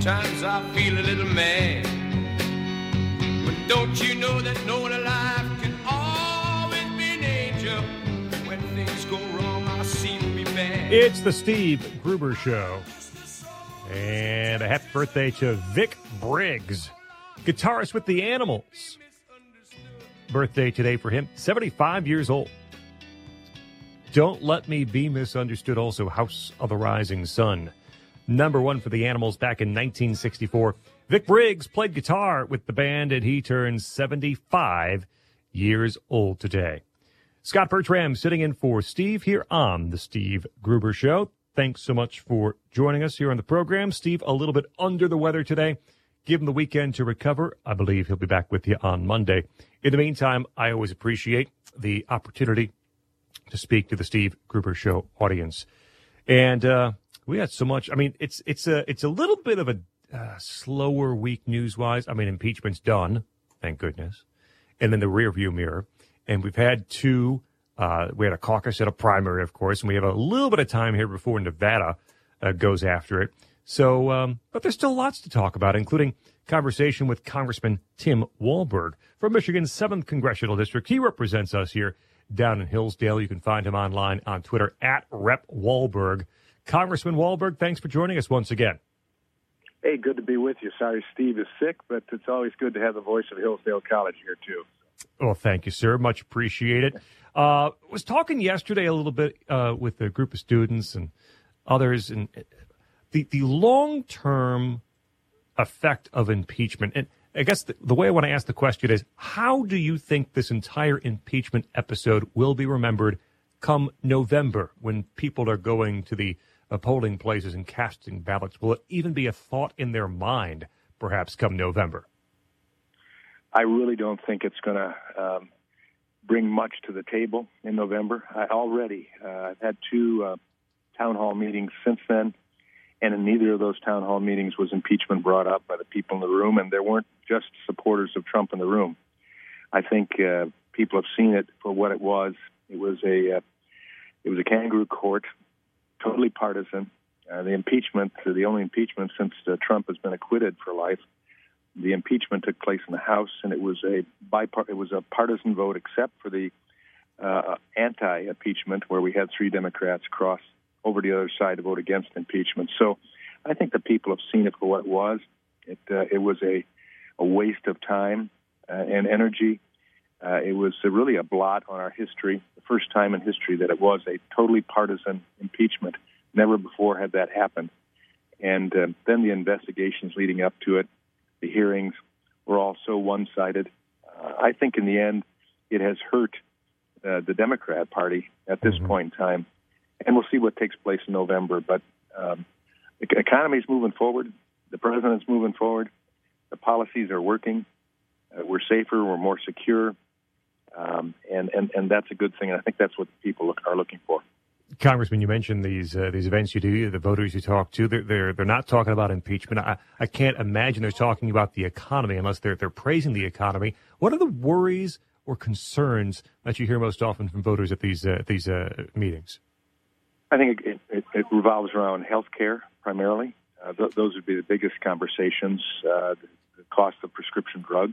Sometimes I feel a little mad. But don't you know that no one alive can always be an angel? When things go wrong, I seem to be bad. It's the Steve Gruber Show. And a happy birthday to Vic Briggs, guitarist with the Animals. Birthday today for him, 75 years old. Don't Let Me Be Misunderstood, also House of the Rising Sun. Number one for the Animals back in 1964. Vic Briggs played guitar with the band, and he turns 75 years old today. Scott Bertram sitting in for Steve here on the Steve Gruber Show. Thanks so much for joining us here on the program. Steve, a little bit under the weather today. Give him the weekend to recover. I believe he'll be back with you on Monday. In the meantime, I always appreciate the opportunity to speak to the Steve Gruber Show audience. And we had so much. I mean, it's a little bit of a slower week news-wise. I mean, impeachment's done, thank goodness. And then the rearview mirror. And we've had we had a caucus and a primary, of course, and we have a little bit of time here before Nevada goes after it. So, but there's still lots to talk about, including conversation with Congressman Tim Walberg from Michigan's 7th Congressional District. He represents us here down in Hillsdale. You can find him online on Twitter at Rep. Walberg. Congressman Walberg, thanks for joining us once again. Hey, good to be with you. Sorry Steve is sick, but it's always good to have the voice of Hillsdale College here, too. Well, thank you, sir. Much appreciated. Was talking yesterday a little bit with a group of students and others, and the long-term effect of impeachment. And I guess the way I want to ask the question is, how do you think this entire impeachment episode will be remembered come November when people are going to the polling places and casting ballots? Will it even be a thought in their mind, perhaps, come November? I really don't think it's going to bring much to the table in November. I've had 2 town hall meetings since then, and in neither of those town hall meetings was impeachment brought up by the people in the room, and there weren't just supporters of Trump in the room. I think people have seen it for what it was. It was a kangaroo court, totally partisan. The impeachment, the only impeachment since Trump has been acquitted for life, the impeachment took place in the House, and it was a partisan vote, except for the anti-impeachment, where we had 3 Democrats cross over to the other side to vote against impeachment. So I think the people have seen it for what it was. It was a waste of time and energy. It was really a blot on our history, the first time in history that it was a totally partisan impeachment. Never before had that happened. And then the investigations leading up to it, the hearings were all so one-sided. I think in the end it has hurt the Democrat Party at this point in time. And we'll see what takes place in November. But the economy is moving forward. The president's moving forward. The policies are working. We're safer. We're more secure. And that's a good thing. And I think that's what people are looking for. Congressman, you mentioned these events you do, the voters you talk to. They're not talking about impeachment. I can't imagine they're talking about the economy unless they're praising the economy. What are the worries or concerns that you hear most often from voters at these meetings? I think it revolves around health care primarily. Those would be the biggest conversations. The cost of prescription drugs,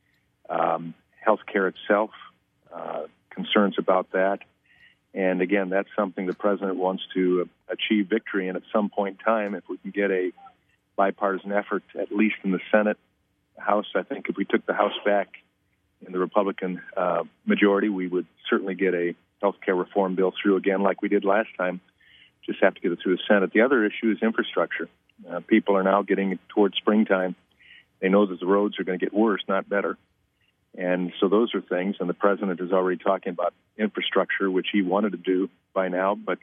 health care itself, concerns about that. And again, that's something the president wants to achieve victory in at some point in time. If we can get a bipartisan effort, at least in the Senate, the House, I think if we took the House back in the Republican majority, we would certainly get a health care reform bill through again like we did last time. Just have to get it through the Senate. The other issue is infrastructure. People are now getting towards springtime. They know that the roads are going to get worse, not better. And so those are things, and the president is already talking about infrastructure, which he wanted to do by now, but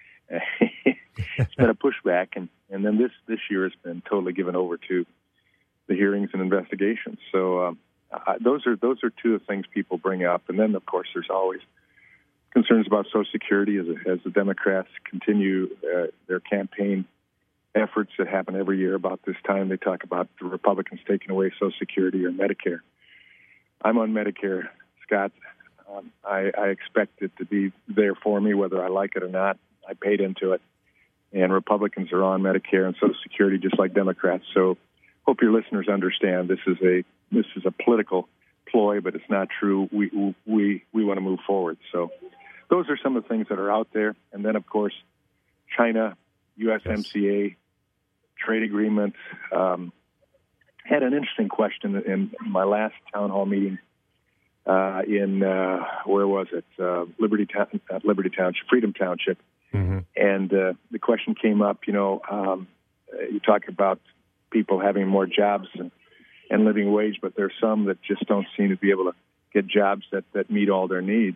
it's been a pushback. And then this year has been totally given over to the hearings and investigations. So those are 2 of the things people bring up. And then, of course, there's always concerns about Social Security as the Democrats continue their campaign efforts that happen every year. About this time, they talk about the Republicans taking away Social Security or Medicare. I'm on Medicare, Scott. I expect it to be there for me, whether I like it or not. I paid into it. and Republicans are on Medicare and Social Security just like Democrats. So hope your listeners understand this is a political ploy, but it's not true. We want to move forward. So those are some of the things that are out there. And then, of course, China, USMCA, trade agreements. Had an interesting question in my last town hall meeting where was it? Freedom Township. Mm-hmm. And the question came up, you talk about people having more jobs and living wage, but there's some that just don't seem to be able to get jobs that meet all their needs.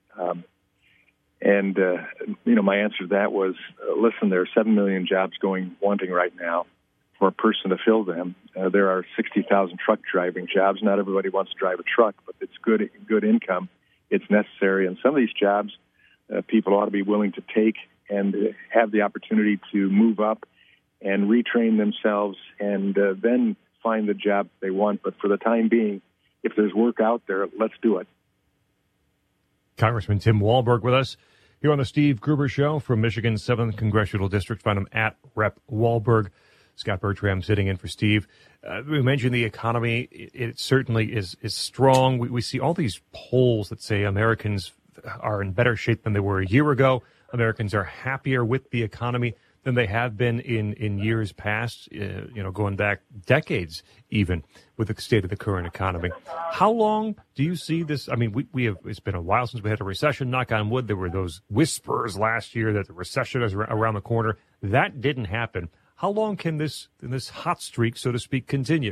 My answer to that was, listen, there are 7 million jobs wanting right now for a person to fill them. There are 60,000 truck driving jobs. Not everybody wants to drive a truck, but it's good income. It's necessary. And some of these jobs, people ought to be willing to take and have the opportunity to move up and retrain themselves and then find the job they want. But for the time being, if there's work out there, let's do it. Congressman Tim Walberg with us here on the Steve Gruber Show from Michigan's 7th Congressional District. Find him at Rep. Walberg. Scott Bertram sitting in for Steve. We mentioned the economy. It certainly is strong. We see all these polls that say Americans are in better shape than they were a year ago. Americans are happier with the economy than they have been in years past, going back decades even with the state of the current economy. How long do you see this? I mean, it's been a while since we had a recession. Knock on wood, there were those whispers last year that the recession is around the corner. That didn't happen. How long can this hot streak, so to speak, continue?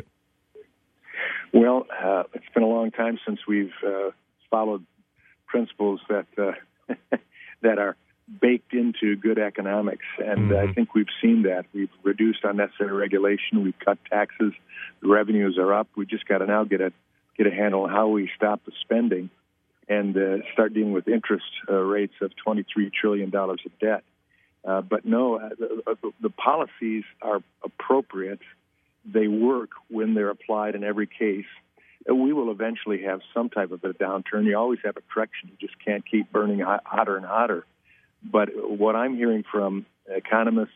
Well, it's been a long time since we've followed principles that that are baked into good economics, and I think we've seen that. We've reduced unnecessary regulation. We've cut taxes. The revenues are up. We just got to now get a handle on how we stop the spending and start dealing with interest rates of $23 trillion of debt. But no, the policies are appropriate. They work when they're applied in every case. We will eventually have some type of a downturn. You always have a correction. You just can't keep burning hotter and hotter. But what I'm hearing from economists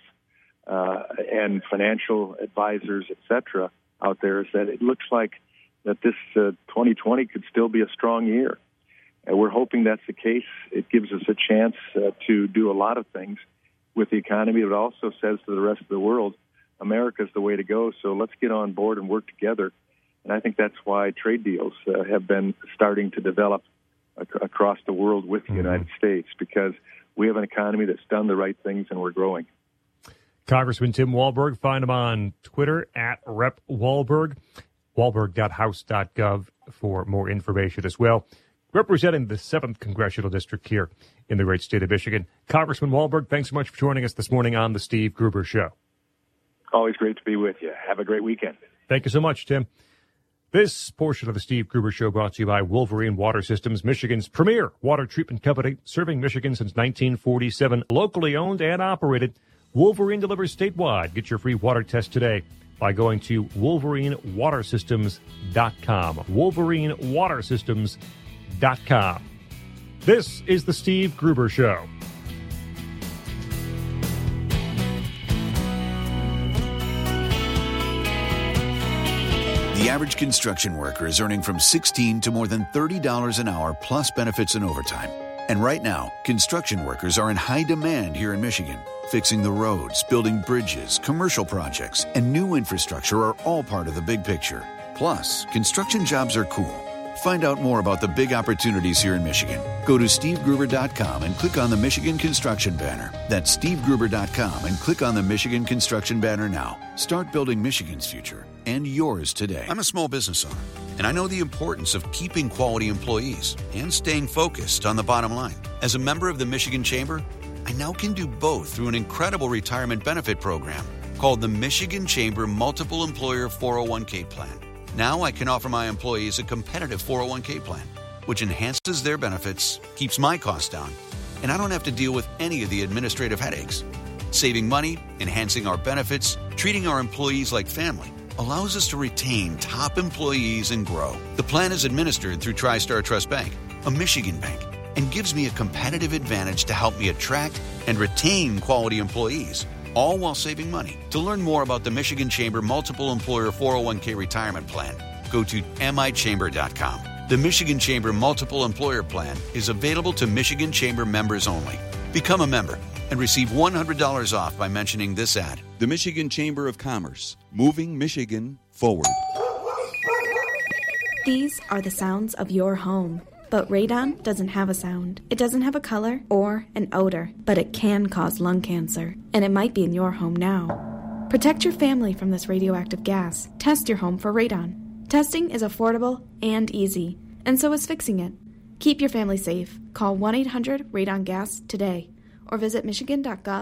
and financial advisors, et cetera, out there is that it looks like that this 2020 could still be a strong year. And we're hoping that's the case. It gives us a chance to do a lot of things with the economy. It also says to the rest of the world, America's the way to go, so let's get on board and work together. And I think that's why trade deals have been starting to develop across the world with the United States, because we have an economy that's done the right things and we're growing. Congressman Tim Walberg, find him on Twitter at Rep. Walberg, walberg.house.gov for more information as well. Representing the 7th Congressional District here in the great state of Michigan. Congressman Walberg, thanks so much for joining us this morning on the Steve Gruber Show. Always great to be with you. Have a great weekend. Thank you so much, Tim. This portion of the Steve Gruber Show brought to you by Wolverine Water Systems, Michigan's premier water treatment company, serving Michigan since 1947. Locally owned and operated, Wolverine delivers statewide. Get your free water test today by going to WolverineWaterSystems.com. WolverineWaterSystems.com. This is the Steve Gruber Show. The average construction worker is earning from $16 to more than $30 an hour plus benefits and overtime. And right now, construction workers are in high demand here in Michigan. Fixing the roads, building bridges, commercial projects, and new infrastructure are all part of the big picture. Plus, construction jobs are cool. Find out more about the big opportunities here in Michigan. Go to SteveGruber.com and click on the Michigan Construction banner. That's SteveGruber.com and click on the Michigan Construction banner now. Start building Michigan's future and yours today. I'm a small business owner, and I know the importance of keeping quality employees and staying focused on the bottom line. As a member of the Michigan Chamber, I now can do both through an incredible retirement benefit program called the Michigan Chamber Multiple Employer 401k Plan. Now I can offer my employees a competitive 401k plan, which enhances their benefits, keeps my costs down, and I don't have to deal with any of the administrative headaches. Saving money, enhancing our benefits, treating our employees like family allows us to retain top employees and grow. The plan is administered through TriStar Trust Bank, a Michigan bank, and gives me a competitive advantage to help me attract and retain quality employees all while saving money. To learn more about the Michigan Chamber Multiple Employer 401k Retirement Plan, go to michamber.com. The Michigan Chamber Multiple Employer Plan is available to Michigan Chamber members only. Become a member and receive $100 off by mentioning this ad. The Michigan Chamber of Commerce, moving Michigan forward. These are the sounds of your home. But radon doesn't have a sound. It doesn't have a color or an odor, but it can cause lung cancer, and it might be in your home now. Protect your family from this radioactive gas. Test your home for radon. Testing is affordable and easy, and so is fixing it. Keep your family safe. Call 1-800-RADON-GAS today or visit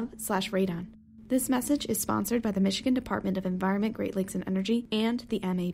michigan.gov/radon. This message is sponsored by the Michigan Department of Environment, Great Lakes and Energy and the MAB.